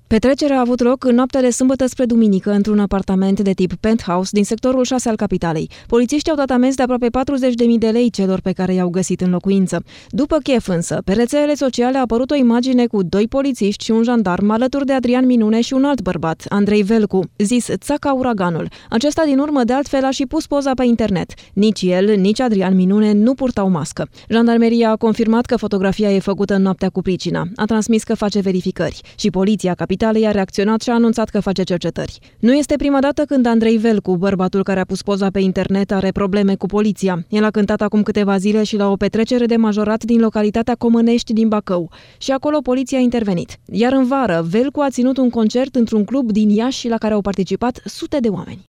Petrecerea a avut loc în noaptea de sâmbătă spre duminică într-un apartament de tip penthouse din sectorul 6 al capitalei. Polițiștii au dat amenzi de aproape 40.000 de lei celor pe care i-au găsit în locuință. După chef însă, pe rețelele sociale a apărut o imagine cu 2 polițiști și un jandarm alături de Adrian Minune și un alt bărbat, Andrei Velcu, zis Țaca Uraganul. Acesta din urmă de altfel a și pus poza pe internet. Nici el, nici Adrian Minune nu purtau mască. Jandarmeria a confirmat că fotografia e făcută în noaptea cu pricina. A transmis că face verificări și poliția capitalei a reacționat și a anunțat că face cercetări. Nu este prima dată când Andrei Velcu, bărbatul care a pus poza pe internet, are probleme cu poliția. El a cântat acum câteva zile și la o petrecere de majorat din localitatea Comănești din Bacău și acolo poliția a intervenit. Iar în vară, Velcu a ținut un concert într-un club din Iași la care au participat sute de oameni.